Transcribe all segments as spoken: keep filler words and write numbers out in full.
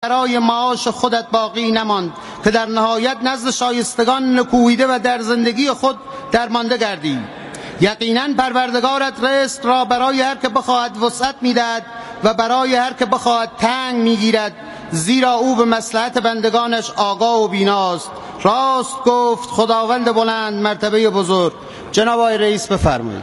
برای معاش خودت باقی نماند که در نهایت نزد شایستگان نکوییده و در زندگی خود درمانده گردی. یقیناً پروردگارت رزق را برای هر که بخواهد وسعت می‌دهد و برای هر که بخواهد تنگ می‌گیرد، زیرا او به مصلحت بندگانش آگاه و بیناست. راست گفت خداوند بلند مرتبه بزرگ. جناب آقای رئیس بفرمایید.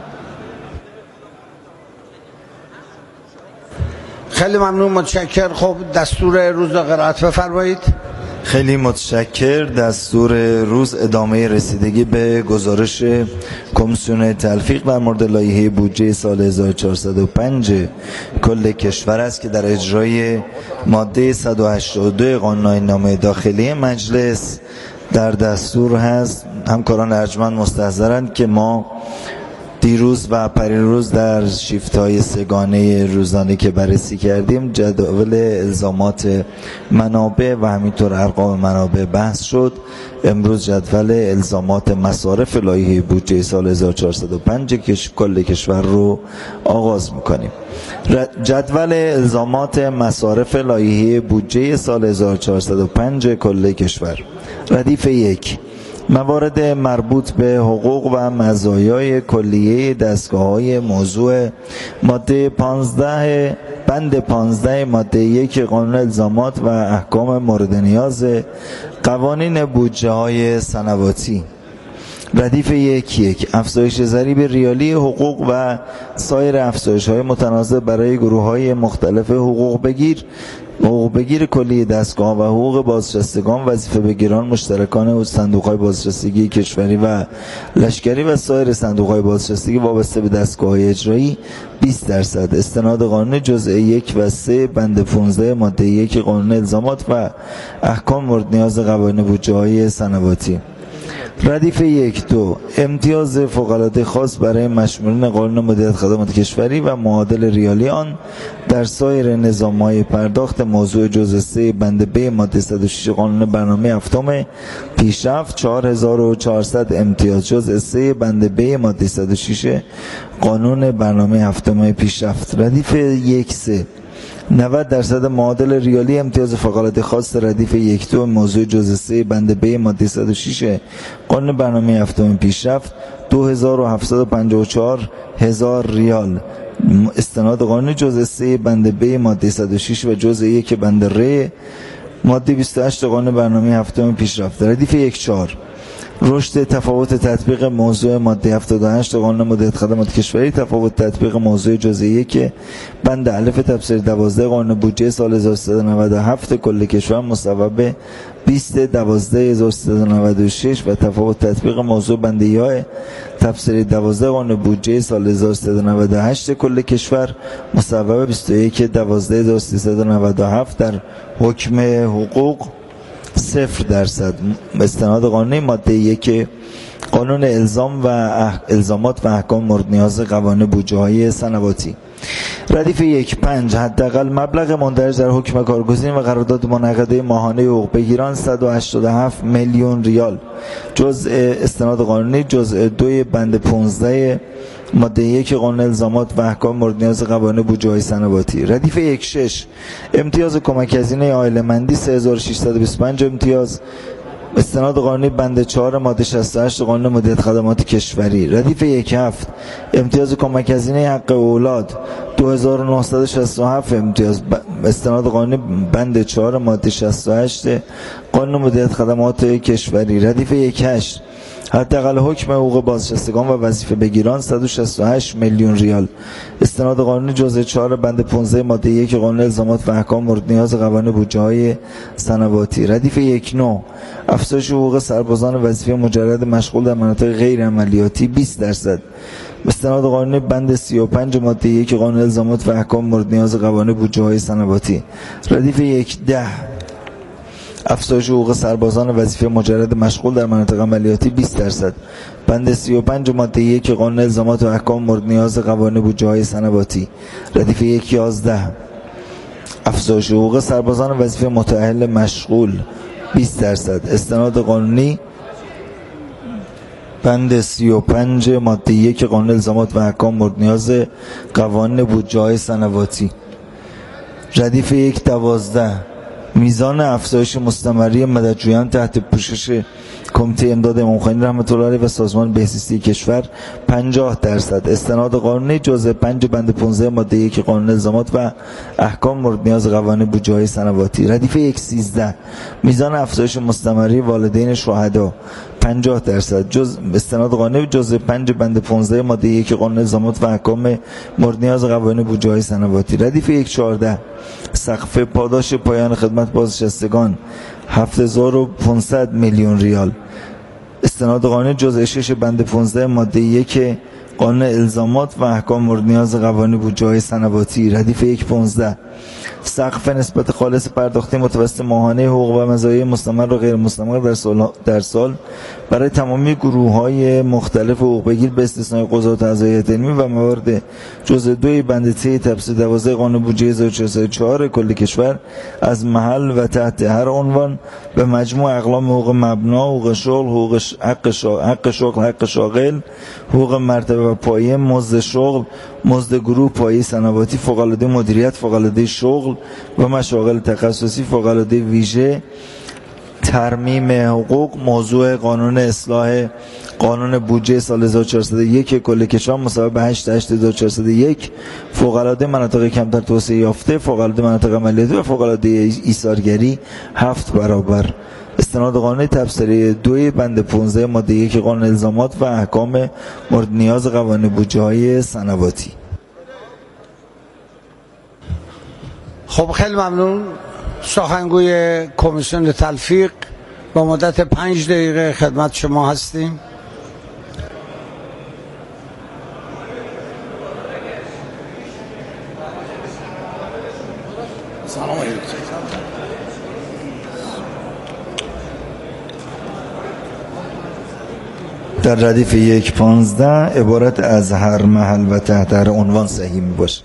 خیلی ممنون، متشکر. خب دستور روز را قرائت بفرمایید. خیلی متشکر. دستور روز ادامه رسیدگی به گزارش کمیسیون تلفیق در مورد لایحه بودجه سال هزار و چهارصد و پنج کل کشور است که در اجرای ماده صد و هشتاد و دو قانون‌نامه داخلی مجلس در دستور هست. همکاران ارجمند مستحضرند که ما دیروز و پریروز در شیفت‌های سگانه روزانه که بررسی کردیم جدول الزامات منابع و همینطور ارقام منابع بحث شد. امروز جدول الزامات مصارف لایحه بودجه سال هزار و چهارصد و پنج کش کل کشور رو آغاز می‌کنیم. جدول الزامات مصارف لایحه بودجه سال هزار و چهارصد و پنج کل کشور. ردیف یک، موارد مربوط به حقوق و مزایای کلیه دستگاه‌های موضوع ماده پانزده بند پانزده ماده یک قانون الزامات و احکام مورد نیاز قوانین بودجه‌های سنواتی. ردیف یک یک، افزایش ضریب ریالی حقوق و سایر افزایش‌های متناسب برای گروه‌های مختلف حقوق بگیر حقوق بگیر کلی دستگاه و حقوق بازنشستگان، وظیفه بگیران، مشترکان و صندوق‌های بازنشستگی کشوری و لشکری و سایر صندوق‌های بازنشستگی وابسته به دستگاه‌های اجرایی بیست درصد. استناد قانون جزء یک و سه بند پانزده ماده یک قانون الزامات و احکام مورد نیاز قوانین بودجه‌های سنواتی. ردیف یک دو، امتیاز فوق‌العاده خاص برای مشمولین قانون مدیریت خدمات کشوری و معادل ریالی آن در سایر نظام‌های پرداخت موضوع جزء سه بند ب ماده صد و شش قانون برنامه هفتم پیشرفت چهار هزار و چهارصد امتیاز جزء سه بند ب ماده صد و شش قانون برنامه هفتم پیشرفت. ردیف یک سه، نود درصد معادل ریالی امتیاز فوق‌العاده خاص ردیف یک دو موضوع جزء سه بند ب ماده صد و شش قانون برنامه هفتم پیشرفت دو هزار و هفتصد و پنجاه و چهار هزار ریال. استناد قانون جزء سه بند ب ماده صد و شش و جزء یک بند ر ماده بیست و هشت قانون برنامه هفتم پیشرفت. ردیف یک چهار، رشد تفاوت تطبیق موضوع ماده هفتاد و هشت قانون مدیریت خدمات کشوری، تفاوت تطبیق موضوع جزء یک بند الف تفسیر دوازده قانون بودجه سال هزار و سیصد و نود و هفت کل کشور مصوب بیست دوازده هزار و سیصد و نود و شش و تفاوت تطبیق موضوع بند یا تفسیر دوازده قانون بودجه سال هزار و سیصد و نود و هشت کل کشور مصوب بیست و یک دوازده هزار و سیصد و نود و هفت در حکم حقوق صفر درصد. استناد قانونی ماده یک قانون الزام و اح... الزامات و احکام مورد نیاز قوانین بودجه‌های سنواتی. ردیف یک پنج، حداقل مبلغ مندرج در حکم کارگزین و قرارداد منعقده ماهانه حقوق بگیران صد و هشتاد و هفت میلیون ریال. جزء استناد قانونی جزء دو بند پانزده ماده یک قانون الزامات و احکام مورد نیاز قوانین بودجه‌های سنواتی. ردیف یک شش، امتیاز کمک هزینه عائله‌مندی سه هزار و ششصد و بیست و پنج امتیاز. استناد قانونی بند چهار ماده شصت و هشت قانون مدیریت خدمات کشوری. ردیف یک هفت، امتیاز کمک هزینه حق اولاد دو هزار و نهصد و شصت و هفت امتیاز. استناد قانونی بند چهار ماده شصت و هشت قانون مدیریت خدمات کشوری. ردیف یک هشت، حداقل حکم حقوق بازنشستگان و وظیفه بگیران صد و شصت و هشت میلیون ریال. استناد قانونی جزء چهار بند پانزده ماده یک قانون الزامات و احکام مورد نیاز قوانین بودجه‌های سنواتی. ردیف یک نه، افزایش حقوق سربازان وظیفه مجرد مشغول در مناطق غیر عملیاتی بیست درصد. استناد قانونی بند سی و پنج ماده یک قانون الزامات و احکام مورد نیاز قوانین بودجه‌های سنواتی. ردیف یک ده، افزایش حقوق سربازان وظیفه مجرد مشغول در مناطق عملیاتی بیست درصد. بند سی و پنج ماده یک قانون الزامات و احکام مورد نیاز قوانین بودجه‌های سنواتی. ردیف یک یازده، افزایش حقوق سربازان وظیفه متأهل مشغول بیست درصد. استناد قانونی بند سی و پنج ماده یک قانون الزامات و احکام مورد نیاز قوانین بودجه‌های سنواتی. ردیف یک دوازده، میزان افزایش مستمری مددجویان تحت پوشش کمیته امداد امام خمینی رحمت الله علیه و سازمان بهزیستی کشور پنجاه درصد. استناد قانونی جزء پنج بند پانزده ماده یک قانون الزامات و احکام مورد نیاز قوانین بودجه‌های سنواتی. ردیف یک سیزده میزان افزایش مستمری والدین شهدا پنجاه درصد. جز استناد قانونی جزء پنج بند پانزده ماده یک قانون الزامات و احکام مورد نیاز قوانین بودجه‌های سنواتی. ردیف یک چهارده سقف پاداش پایان خدمت بازنشستگان هفت هزار و پانصد میلیون ریال. استناد قانونی جزء شش بند پانزده ماده یک قانون الزامات و احکام مورد نیاز قوانین بودجه‌های سنواتی. ردیف یک پانزده سقف نسبت خالص پرداختی متوسط ماهانه حقوق و مزایای مستمر و غیر مستمر در سال در سال برای تمامی گروه‌های مختلف حقوق بگیر به استثنای قضات و اعضای هیئت علمی و موارد جزء دو بند سه تفسیر دوازده قانون بودجه هزار و چهارصد و چهار کل کشور از محل و تحت هر عنوان به مجموع اقلام حقوق مبنا، حقوق شغل، حقوق حق شغل، حق شغل، حق شاغل، حقوق مرتبه و پایه، مزد شغل، مزد گروه، پایه سنواتی، فوق‌العاده مدیریت، فوق‌العاده شغل و مشاغل تخصصی، فوق‌العاده ویژه، ترمیم حقوق، موضوع قانون اصلاح قانون بودجه سال هزار و چهارصد و یک کل کشور مساوی به هشت هشت هزار و چهارصد و یک، فوق‌العاده مناطق کمتر توسعه یافته، فوق‌العاده مناطق عملیاتی و فوق‌العاده ایثارگری هفت برابر. استناد قانونی تفسیری دو بند پانزده ماده یک قانون الزامات و احکام مورد نیاز قوانین بودجه‌های سنواتی. خب خیلی ممنون. سخنگوی کمیسیون تلفیق با مدت پنج دقیقه خدمت شما هستیم. سلام علیکم. در ردیف یک پانزده عبارت از هر محل و تحت هر عنوان صحیح می باشه.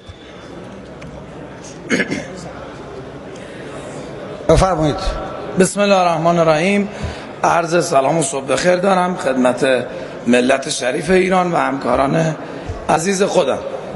بفرمایید. بسم الله الرحمن الرحیم. عرض سلام و صبح بخیر دارم خدمت ملت شریف ایران و همکاران عزیز خودم.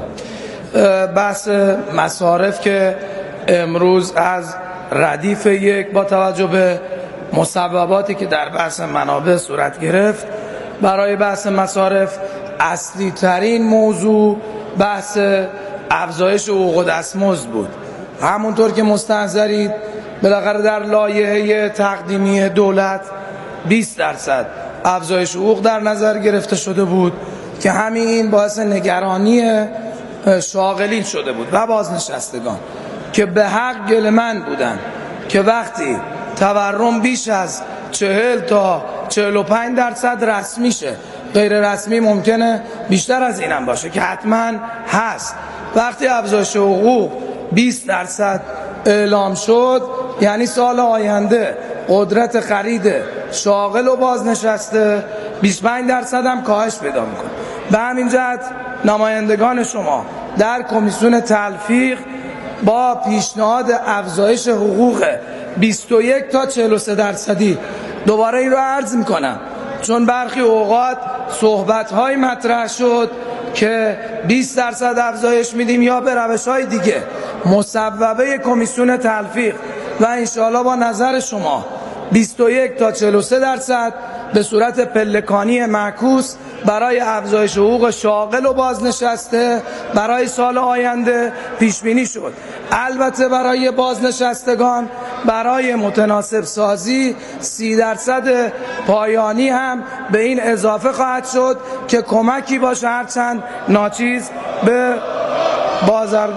بحث مصارف که امروز از ردیف یک با توجه به مسبباتی که در بحث منابع صورت گرفت، برای بحث مصارف اصلی ترین موضوع بحث افزایش حقوق و دستمزد بود. همونطور که مستحضرید بالاخره در لایحه تقدیمی دولت بیست درصد افزایش حقوق در نظر گرفته شده بود که همین باعث نگرانی شاغلین شده بود و بازنشستگان که به حق گله‌مند بودن که وقتی تورم بیش از چهل تا چهل و پنج درصد رسمی شه، غیر رسمی ممکنه بیشتر از اینم باشه که حتما هست. وقتی افزایش حقوق بیست درصد اعلام شد، یعنی سال آینده قدرت خرید شاغل و بازنشسته بیست و پنج درصد هم کاهش پیدا میکنه. به همین جهت نمایندگان شما در کمیسیون تلفیق با پیشنهاد افزایش حقوق بیست و یک تا چهل و سه درصدی دوباره این رو عرض میکنم، چون برخی اوقات صحبت‌های مطرح شد که بیست درصد افزایش میدیم یا به روش‌های دیگه. مصوبه کمیسیون تلفیق و انشاءالله با نظر شما بیست و یک تا چهل و سه درصد به صورت پلکانی معکوس برای افزایش حقوق شاغل و بازنشسته برای سال آینده پیش بینی شد. البته برای بازنشستگان برای متناسب سازی سی درصد پایانی هم به این اضافه خواهد شد که کمکی باشه هرچند ناچیز به بازار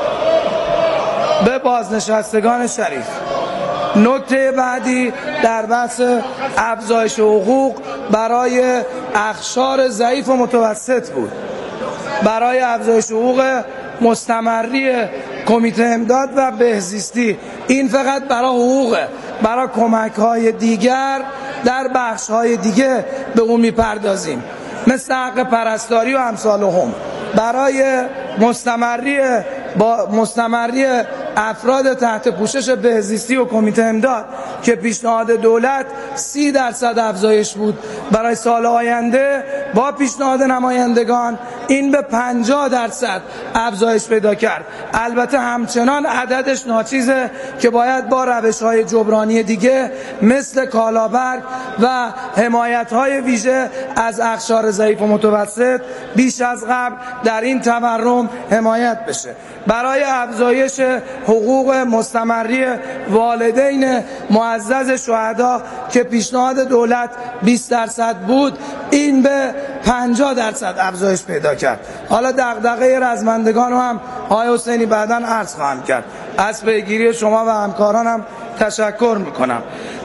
به بازنشستگان شریف. نکته بعدی در بحث افزایش حقوق برای اقشار ضعیف و متوسط بود. برای افزایش حقوق مستمری کمیته امداد و بهزیستی، این فقط برای حقوقه، برای کمک های دیگر در بخش های دیگه به اون میپردازیم، مثل حق پرستاری و امثال هم. برای مستمری با مستمری افراد تحت پوشش بهزیستی و کمیته امداد که پیشنهاد دولت سی درصد افزایش بود برای سال آینده، با پیشنهاد نمایندگان این به پنجاه درصد افزایش پیدا کرد. البته همچنان عددش ناچیزه که باید با روش‌های جبرانی دیگه مثل کالابرگ و حمایت‌های ویژه از اقشار ضعیف و متوسط بیش از قبل در این تورم حمایت بشه. برای افزایش حقوق مستمری والدین معزز شهدا که پیشنهاد دولت بیست درصد بود، این به پنجاه درصد افزایش پیدا کرد. حالا دغدغه رزمندگان رو هم آقای حسینی بعداً عرض خواهم کرد. از پیگیری شما و همکارانم تشکر میکنم.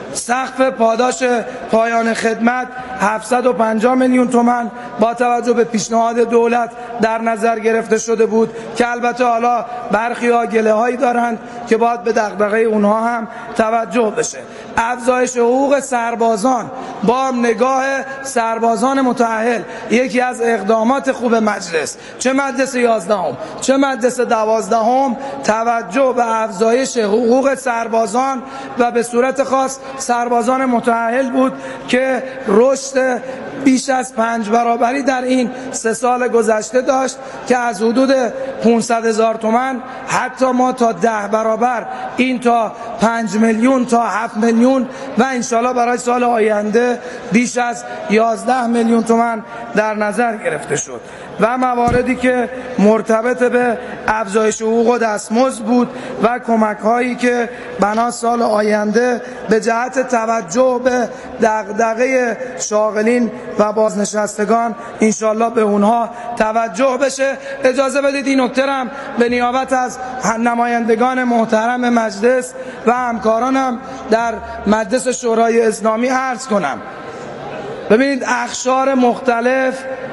سقف پاداش پایان خدمت هفتصد و پنجاه میلیون تومان با توجه به پیشنهاد دولت در نظر گرفته شده بود که البته حالا برخی‌ها گله‌هایی دارند که باید به دغدغه اونها هم توجه بشه. افزایش حقوق سربازان با نگاه سربازان متأهل یکی از اقدامات خوب مجلس، چه مجلس یازدهم چه مجلس دوازدهم، توجه به افزایش حقوق سربازان و به صورت خاص سربازان متأهل بود که رشد بیش از پنج برابری در این سه سال گذشته داشت که از حدود پانصد هزار تومان حتی ما تا ده برابر، این تا پنج میلیون تا هفت میلیون و انشالله برای سال آینده بیش از یازده میلیون تومان در نظر گرفته شد. و مواردی که مرتبط به افزایش حقوق و دستمزد بود و کمک هایی که بنا سال آینده به جهت توجه به دغدغه شاغلین و بازنشستگان انشالله به اونها توجه بشه. اجازه بدید این نکته هم به نیابت از نمایندگان محترم مجلس و همکارانم در مجلس شورای اسلامی عرض کنم. ببینید، اقشار مختلف،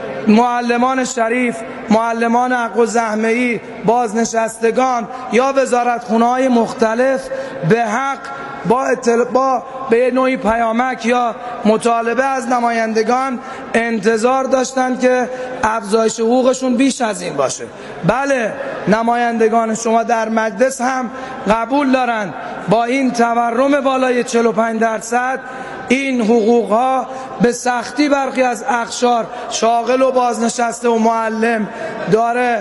معلمان شریف، معلمان حق و زحمه‌ای، بازنشستگان یا وزارتخونه‌های مختلف به حق با, با به نوعی پیامک یا مطالبه از نمایندگان انتظار داشتند که افزایش حقوقشون بیش از این باشه. بله، نمایندگان شما در مجلس هم قبول دارند با این تورم بالای چهل و پنج درصد این حقوق ها به سختی برخی از اقشار شاغل و بازنشسته و معلم داره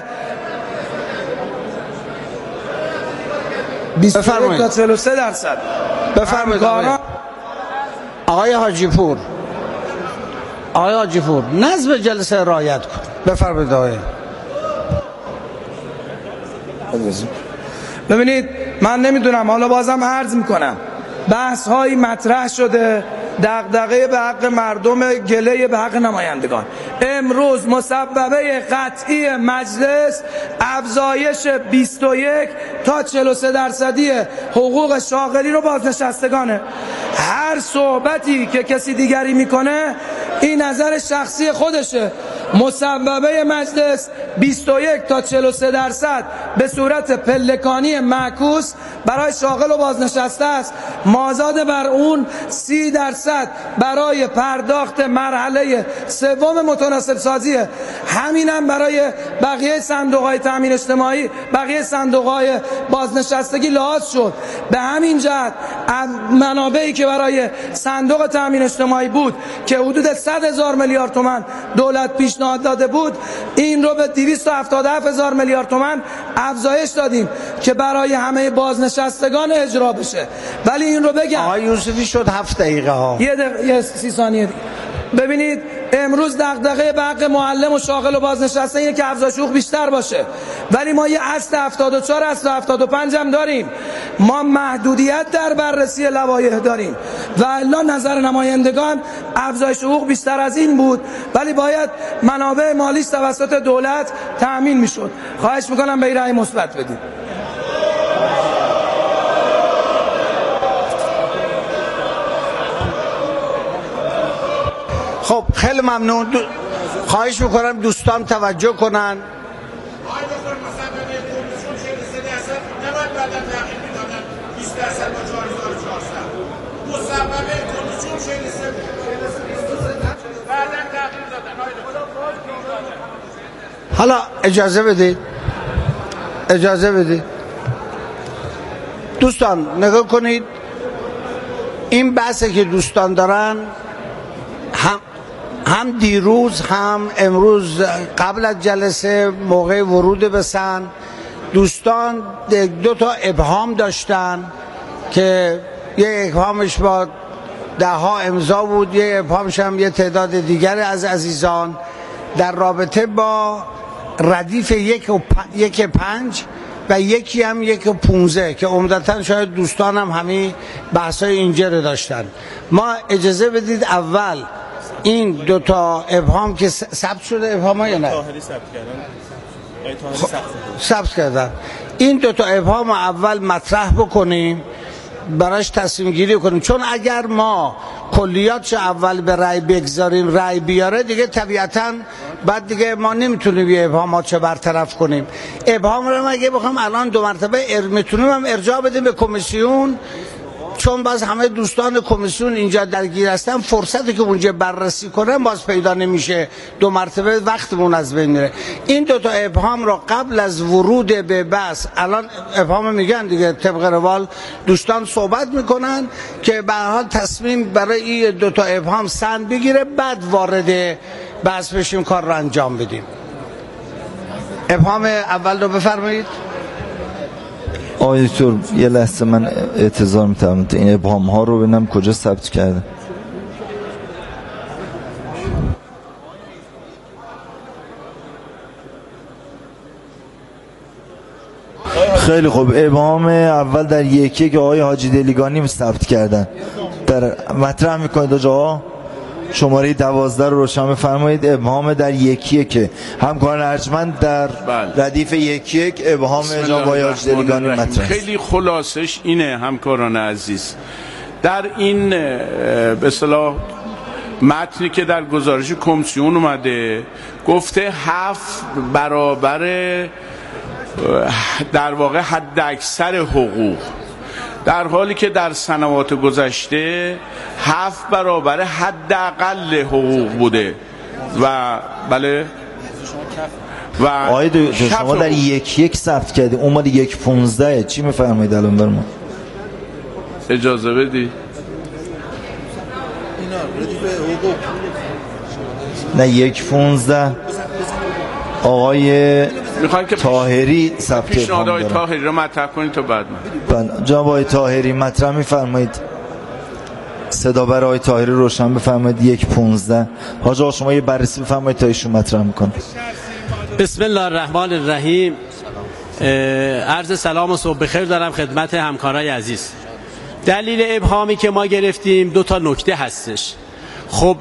بیست و یک تا چهل و سه درصد. بفرمایید آقای حاجی پور. آقای حاجی پور، نظم جلسه رعایت کن. بفرمایید آقای. ببینید، من نمیدونم، حالا بازم عرض میکنم، بحث هایی مطرح شده، دغدغه به حق مردم، گله به حق نمایندگان. امروز مسببه قطعی مجلس افزایش بیست و یک تا چهل و سه درصدی حقوق شاغلین و بازنشستگانه. هر صحبتی که کسی دیگری میکنه این نظر شخصی خودشه. مسببه مجلس بیست و یک تا چهل و سه درصد به صورت پلکانی معکوس برای شاغل و بازنشسته است. مازاد بر اون سی درصد برای پرداخت مرحله سوم متناسب سازیه. همینم برای بقیه صندوق‌های تامین اجتماعی، بقیه صندوق‌های بازنشستگی لحاظ شد. به همین جهت منابعی که برای صندوق تامین اجتماعی بود که حدود صد هزار میلیارد تومان دولت پیشنهاد داده بود، این رو به دویست و هفتاد و هفت هزار میلیارد تومان افزایش دادیم که برای همه بازنشستگان اجرا بشه. ولی این رو بگم، آقای یوسفی شد هفت دقیقه ها، یه دقیقه، یه سی ثانیه دیگه. ببینید، امروز دغدغه به حق معلم و شاغل و بازنشسته اینه که افزایش حقوق بیشتر باشه، ولی ما یه اصل هفتاد و چهار اصل هفتاد و پنج هم داریم. ما محدودیت در بررسی لوایح داریم و الا نظر نمایندگان افزایش حقوق بیشتر از این بود، ولی باید منابع مالیش توسط دولت تأمین میشد. خواهش میکنم به این رأی مثبت بدید. خب خیلی ممنون. دو... خواهش میکنم دوستان توجه کنن. حالا اجازه بدید اجازه بدید دوستان نگاه کنید، این بحثی که دوستان دارن هم هم دیروز هم امروز قبل از جلسه موقع ورود به سن دوستان دو تا ابهام داشتن که یه ابهامش با ده ها امضا بود، یه ابهامش هم یه تعداد دیگر از عزیزان در رابطه با ردیف یک و پ... یک پنج و یکی هم یک و پونزه که عمدتاً شاید دوستان هم همین بحثای اینجا رو داشتن. ما اجازه بدید اول این دو تا ابهام که ثبت شده، ابهام ها یا نه؟ طاهری ثبت کردن. خب ثبت کردن. این دو تا ابهام اول مطرح بکنیم، براش تصمیم گیری کنیم، چون اگر ما کلیاتش اول به رأی بگذاریم رأی بیاره دیگه طبیعتاً بعد دیگه ما نمیتونیم یه ابهامات چه برطرف کنیم. ابهام رو اگه بخوام الان دو مرتبه ار... میتونیم هم ارجاع بدیم به کمیسیون، چون باز همه دوستان کمیسیون اینجا درگیر هستن، فرصتی که اونجا بررسی کنن باز پیدا نمیشه، دو مرتبه وقتمون از بین میره. این دو تا ابهام رو قبل از ورود به بحث، الان ابهام میگن دیگه طبق روال دوستان صحبت میکنن که به هر حال تصمیم برای این دو تا ابهام سن بگیره، بعد وارد بحث بشیم کار رو انجام بدیم. ابهام اول رو بفرمایید. آقای دکتر یه لحظه من اعتذار می‌کنم، این ابهام ها رو ببینم کجا ثبت کرده. خیلی خوب، ابهام اول در یکی که آقای حاجی دلیگانی ثبت کردن در مطرح میکنید آقا شماره دوازده رو روشن بفرمایید. ابهام در یکیه که همکاران ارجمند در بله. ردیف یکی یک ابهام جناب آقای حاجی دلیگانی مطرح. خیلی خلاصش اینه همکاران عزیز، در این به اصطلاح متنی که در گزارش کمیسیون اومده گفته هفت برابر در واقع حد اکثر حقوق، در حالی که در سنوات گذشته هفت برابر حداقل حقوق بوده و بله و آقای دو شما در یک یک ثبت کردی، اون مال یک پونزده، چی میفرمایید الان بر ما؟ اجازه بدی نه یک پونزده آقای طاهری ثبت پیشنهاد آقای طاهری رو مطرح کنید تا بعد من. جناب آقای طاهری مطرح میفرمایید، صدا برای آقای طاهری روشن بفرمایید. یک پونزده حاج آقا شما یه بررسی بفرمایید تا ایشون مطرح میکنه. بسم الله الرحمن الرحیم. عرض سلام و صبح بخیر دارم خدمت همکارای عزیز. دلیل ابهامی که ما گرفتیم دو تا نکته هستش. خب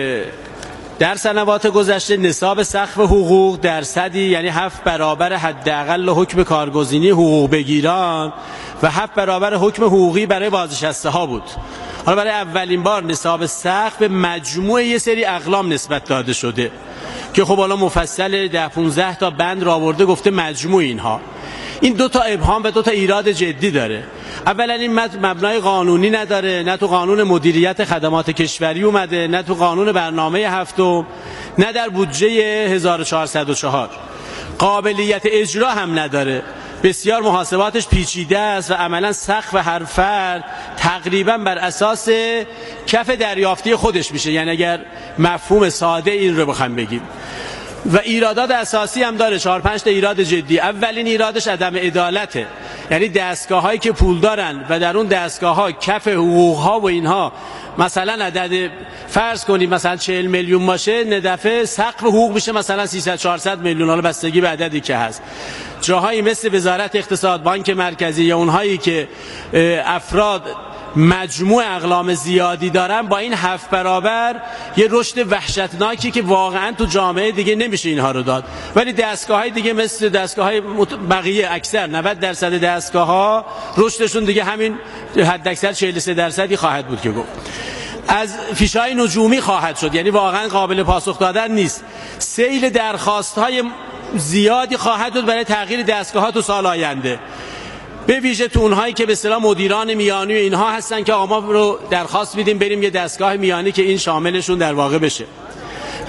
در سنوات گذشته نصاب سقف حقوق درصدی، یعنی هفت برابر حداقل حکم کارگزینی حقوق بگیران و هفت برابر حکم حقوقی برای بازنشسته ها بود. حالا برای اولین بار نصاب سقف به مجموع یه سری اقلام نسبت داده شده که خب حالا مفصل ده پونزده تا بند را آورده گفته مجموع اینها. این دو تا ابهام و دو تا ایراد جدی داره. اولا این مبنای قانونی نداره، نه تو قانون مدیریت خدمات کشوری اومده، نه تو قانون برنامه هفتم، نه در بودجه هزار و چهارصد و چهار. قابلیت اجرا هم نداره، بسیار محاسباتش پیچیده است و عملا سقف هر فرد تقریبا بر اساس کف دریافتی خودش میشه، یعنی اگر مفهوم ساده این رو بخوام بگیم. و ایرادات اساسی هم داره، چهار پنج تا ایراد جدی. اولین ایرادش عدم عدالته، یعنی دستگاه هایی که پول دارن و در اون دستگاه ها کف حقوق ها و اینها مثلا عدد فرض کنیم مثلا چهل میلیون باشه، ندفعه سقف حقوق میشه مثلا سیصد چهارصد میلیون، حالا بستگی به عددی که هست. جاهایی مثل وزارت اقتصاد، بانک مرکزی یا اونهایی که افراد مجموع اقلام زیادی دارن با این هفت برابر یه رشد وحشتناکی که واقعا تو جامعه دیگه نمیشه اینها رو داد. ولی دستگاه‌های دیگه مثل دستگاه‌های بقیه اکثر نود درصد دستگاه‌ها رشدشون دیگه همین حد اکثر چهل و سه درصدی خواهد بود که گفت. از فیشای نجومی خواهد شد، یعنی واقعا قابل پاسخ دادن نیست. سیل درخواست‌های زیادی خواهد بود برای تغییر دستگاه‌ها تو سال آینده، به ویژه تو اونهایی که به اصطلاح مدیران میانی و اینها هستن که آقا ما رو درخواست میدیم بریم یه دستگاه میانی که این شاملشون در واقع بشه.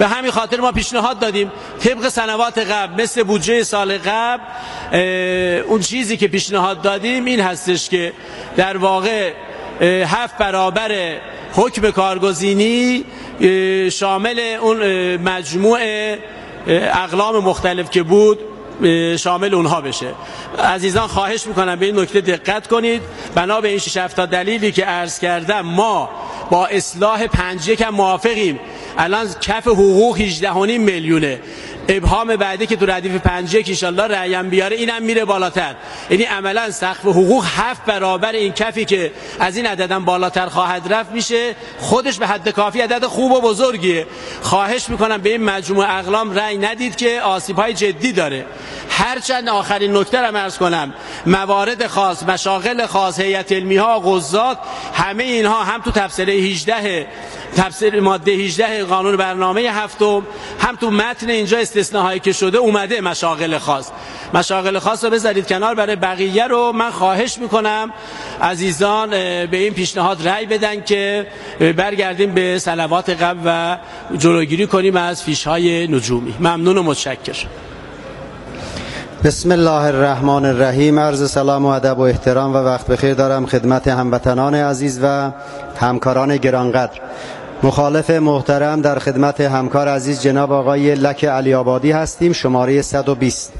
به همین خاطر ما پیشنهاد دادیم طبق سنوات قبل مثل بودجه سال قبل اون چیزی که پیشنهاد دادیم این هستش که در واقع هفت برابر حکم کارگزینی شامل اون مجموع اقلام مختلف که بود شامل اونها بشه. عزیزان خواهش میکنم به این نکته دقت کنید. بنا به این شش هفت تا دلیلی که عرض کردم ما با اصلاح پنج یک هم موافقیم. الان کف حقوق هجده و نیم میلیونه. ابهام بعدی که تو ردیف پنج یک ان شاء الله رأیم بیاره اینم میره بالاتر. یعنی عملا سقف حقوق هفت برابر این کفی که از این عددم بالاتر خواهد رفت میشه. خودش به حد کافی عدد خوب و بزرگیه. خواهش میکنم به این مجموع اقلام رأی ندید که آسیب‌های جدی داره. هرچند آخرین نکته رو عرض کنم، موارد خاص، مشاغل خاص، هیئت علمی ها، قضات، همه اینها هم تو تفسیر هجده تفسیر ماده هجده قانون برنامه هفتم هم تو متن اینجا استثناهایی که شده اومده مشاغل خاص. مشاغل خاص رو بذارید کنار، برای بقیه رو من خواهش میکنم عزیزان به این پیشنهاد رأی بدن که برگردیم به سنوات قبل و جلوگیری کنیم از فیش‌های نجومی. ممنون و متشکرم. بسم الله الرحمن الرحیم. عرض سلام و ادب و احترام و وقت بخیر دارم خدمت هموطنان عزیز و همکاران گرانقدر. مخالف محترم در خدمت همکار عزیز جناب آقای لک علی آبادی هستیم، شماره صد و بیست.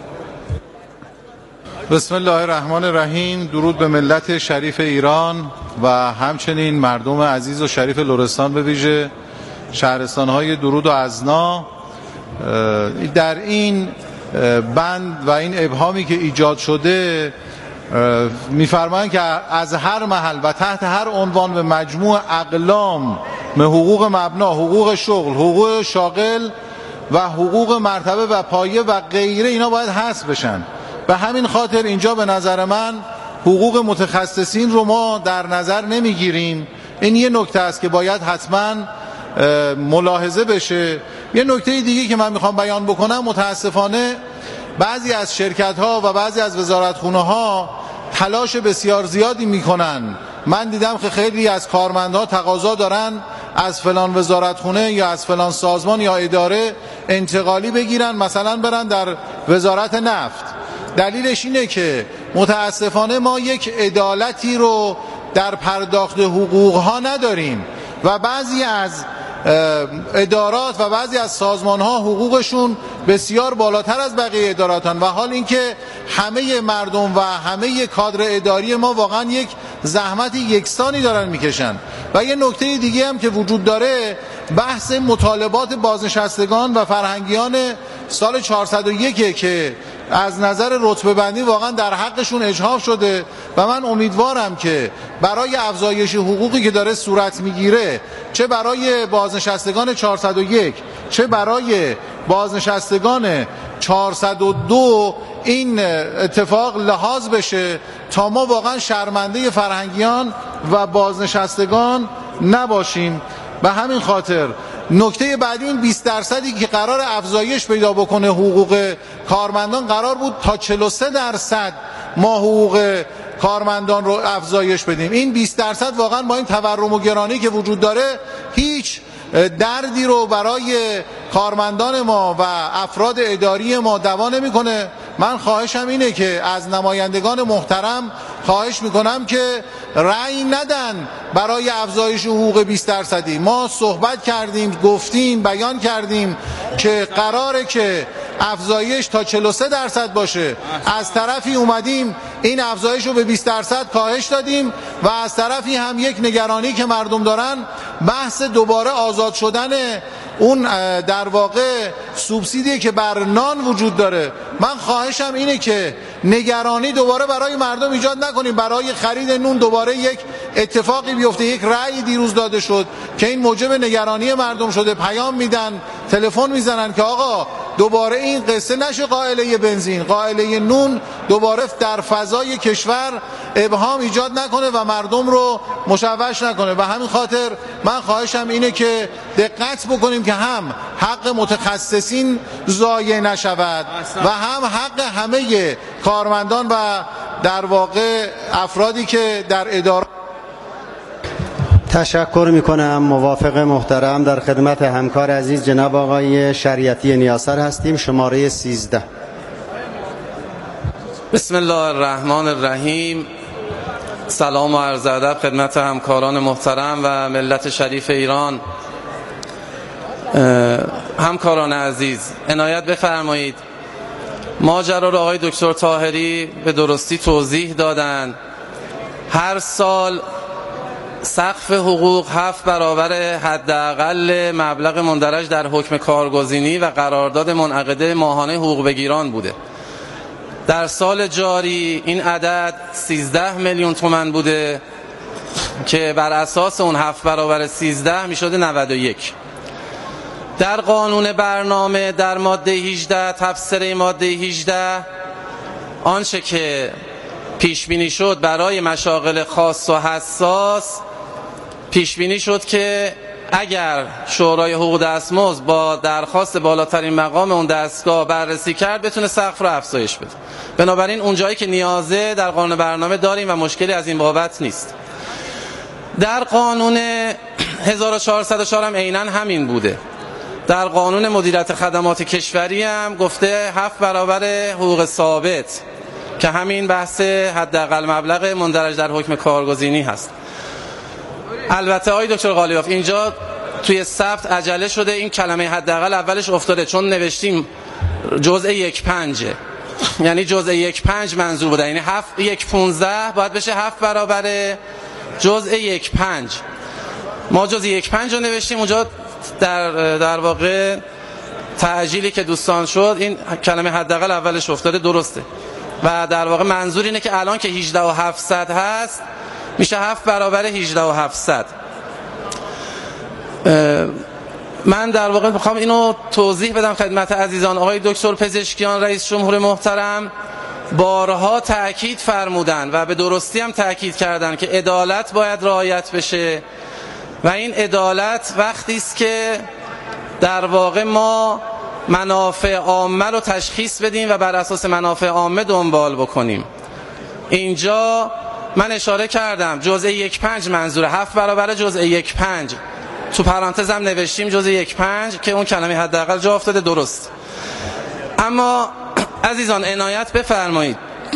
بسم الله الرحمن الرحیم. درود به ملت شریف ایران و همچنین مردم عزیز و شریف لرستان، به ویژه شهرستان‌های درود و ازنا. در این بند و این ابهامی که ایجاد شده می‌فرمایند که از هر محل و تحت هر عنوان به مجموع اقلام به حقوق مبنا، حقوق شغل، حقوق شاغل و حقوق مرتبه و پایه و غیره اینا باید حذف بشن. به همین خاطر اینجا به نظر من حقوق متخصصین رو ما در نظر نمیگیریم. این یه نکته است که باید حتما ملاحظه بشه. یه نکته دیگه که من میخوام بیان بکنم، متاسفانه بعضی از شرکت ها و بعضی از وزارتخونه ها تلاش بسیار زیادی میکنن. من دیدم که خیلی از کارمندها تقاضا دارن از فلان وزارتخونه یا از فلان سازمان یا اداره انتقالی بگیرن، مثلا برن در وزارت نفت. دلیلش اینه که متاسفانه ما یک عدالتی رو در پرداخت حقوق ها نداریم و بعضی از ادارات و بعضی از سازمان ها حقوقشون بسیار بالاتر از بقیه اداراتن و حال اینکه همه مردم و همه کادر اداری ما واقعا یک زحمت یکسانی دارن میکشن. و یه نکته دیگه هم که وجود داره، بحث مطالبات بازنشستگان و فرهنگیان سال چهارصد و یک که از نظر رتبه بندی واقعا در حقشون اجحاف شده و من امیدوارم که برای افزایش حقوقی که داره صورت میگیره، چه برای بازنشستگان چهارصد و یک چه برای بازنشستگان چهارصد و دو، این اتفاق لحاظ بشه تا ما واقعا شرمنده فرهنگیان و بازنشستگان نباشیم. به همین خاطر نکته بعدی این بیست درصدی که قرار افزایش پیدا بکنه حقوق کارمندان، قرار بود تا چهل و سه درصد ما حقوق کارمندان رو افزایش بدیم. این بیست درصد واقعا با این تورم و گرانی که وجود داره هیچ دردی رو برای کارمندان ما و افراد اداری ما دوا نمیکنه. من خواهشم اینه که از نمایندگان محترم خواهش میکنم که رأی ندن برای افزایش حقوق بیست درصدی. ما صحبت کردیم، گفتیم، بیان کردیم که قراره که افزایش تا چهل و سه درصد باشه. از طرفی اومدیم این افزایش رو به بیست درصد کاهش دادیم و از طرفی هم یک نگرانی که مردم دارن بحث دوباره آزاد شدن اون در واقع سوبسیدی که بر نان وجود داره. من خواهشم اینه که نگرانی دوباره برای مردم ایجاد نکنیم، برای خرید نون دوباره یک اتفاقی بیفته. یک رأی دیروز داده شد که این موجب نگرانی مردم شده، پیام میدن، تلفن میزنن که آقا دوباره این قصه نشه قائله بنزین، قائله نون دوباره در فضای کشور ابهام ایجاد نکنه و مردم رو مشوش نکنه. و همین خاطر من خواهشم اینه که دقت بکنیم که هم حق متخصصین ضایع نشود و هم حق همه کارمندان و در واقع افرادی که در اداره. تشکر میکنم. موافق محترم در خدمت همکار عزیز جناب آقای شریعتی نیاسر هستیم. شماره سیزده. بسم الله الرحمن الرحیم. سلام و عرض ادب خدمت همکاران محترم و ملت شریف ایران. همکاران عزیز عنایت بفرمایید. ماجرا را آقای دکتر طاهری به درستی توضیح دادند. هر سال سقف حقوق هفت برابر حداقل مبلغ مندرج در حکم کارگزینی و قرارداد منعقده ماهانه حقوق بگیران بوده. در سال جاری این عدد سیزده میلیون تومان بوده که بر اساس اون هفت برابر سیزده می شده نود و یک. در قانون برنامه در ماده هجده تفسیر ماده هجده آنچه که پیش بینی شد برای مشاغل خاص و حساس، پیش بینی شد که اگر شورای حقوق دستمزد با درخواست بالاترین مقام اون دستگاه بررسی کرد بتونه سقف رو افزایش بده. بنابراین اون جایی که نیازه در قانون برنامه داریم و مشکلی از این بابت نیست. در قانون هزار و چهارصد و چهار هم عیناً همین بوده. در قانون مدیریت خدمات کشوری هم گفته هفت برابر حقوق ثابت که همین بحث حداقل مبلغ مندرج در حکم کارگزینی هست. البته آقای دکتر قالیباف اینجا توی ثبت عجله شده، این کلمه حداقل اولش افتاده چون نوشتیم جزء یک پنجه، یعنی جزء یک پنج منظور بوده، یعنی هفت یک پونزده باید بشه هفت برابر جزء یک پنج. ما جزء یک پنج رو نوشتیم اونجا، در در واقع تعجیلی که دوستان شد این کلمه حداقل اولش افتاده، درسته. و در واقع منظور اینه که الان که هجده و هفتصد هست میشه هفت برابر هجده و هفتصد. من در واقع میخوام اینو توضیح بدم خدمت عزیزان. آقای دکتر پزشکیان رئیس جمهور محترم بارها تأکید فرمودن و به درستی هم تأکید کردن که عدالت باید رعایت بشه و این عدالت وقتی است که در واقع ما منافع عامه رو تشخیص بدیم و بر اساس منافع عامه دنبال بکنیم. اینجا من اشاره کردم جزء یک پنج منظوره، هفت برابر جزء یک پنج، تو پرانتز هم نوشتیم جزء یک پنج که اون کلمه حداقل جا افتاده، درست. اما عزیزان عنایت بفرمایید،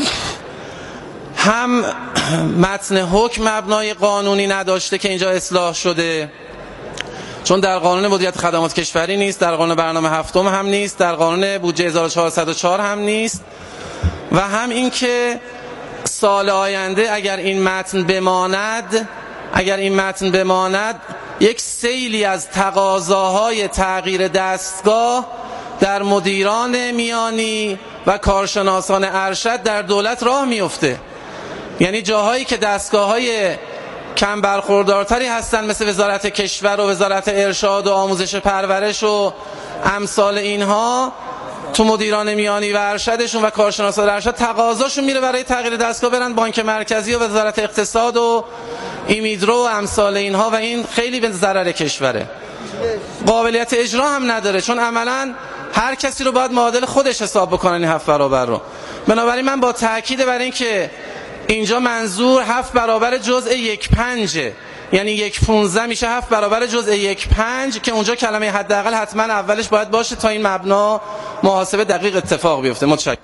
هم متن حکم مبنای قانونی نداشته که اینجا اصلاح شده، چون در قانون مدیریت خدمات کشوری نیست، در قانون برنامه هفتم هم نیست، در قانون بودجه هزار و چهارصد و چهار هم نیست، و هم این که سال آینده اگر این متن بماند اگر این متن بماند یک سیلی از تقاضاهای تغییر دستگاه در مدیران میانی و کارشناسان ارشد در دولت راه میفته. یعنی جاهایی که دستگاه‌های کم برخوردارتری هستن مثل وزارت کشور و وزارت ارشاد و آموزش پرورش و امثال اینها، تو مدیران میانی و ارشدشون و کارشناسان ارشد تقاضاشون میره برای تغییر دستگاه برن بانک مرکزی و وزارت اقتصاد و ایمیدرو و امثال اینها، و این خیلی به ضرر کشوره. قابلیت اجرا هم نداره چون عملاً هر کسی رو باید معادل خودش حساب بکنن این هفت برابر رو. بنابراین من با تاکید بر این که اینجا منظور هفت برابر جزء یک پنجه، یعنی یک پونزده میشه هفت برابر جزء یک پنج که اونجا کلمه حداقل حتما اولش باید باشه تا این مبنا محاسبه دقیق اتفاق بیفته. متشکرم.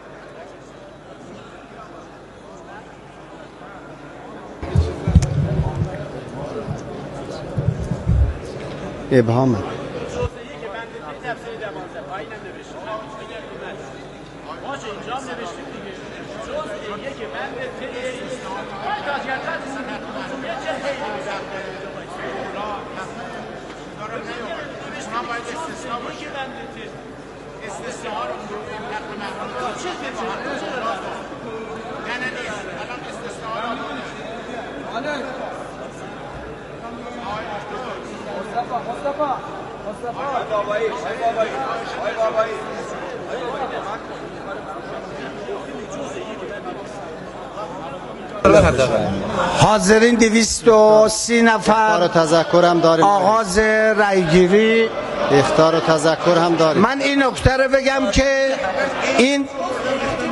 ابهام حاضرین دویست و سی نفر. تذکر هم داریم. آغاز رأیگیری. اخطار و تذکر هم داریم. من این نکته رو بگم که این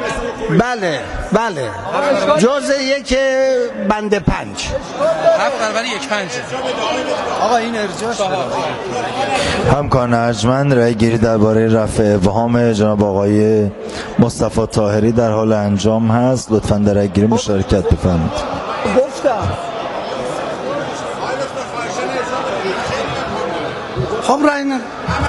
بله بله جزء یک بند پنج برابر یک پنج. آقا این ارجاع همکاران ارجمند، رأی گیری درباره رفع ابهام جناب آقای مصطفی طاهری در حال انجام هست. لطفاً در رأی گیری مشارکت بفرمایید. گفتم خب رأی نه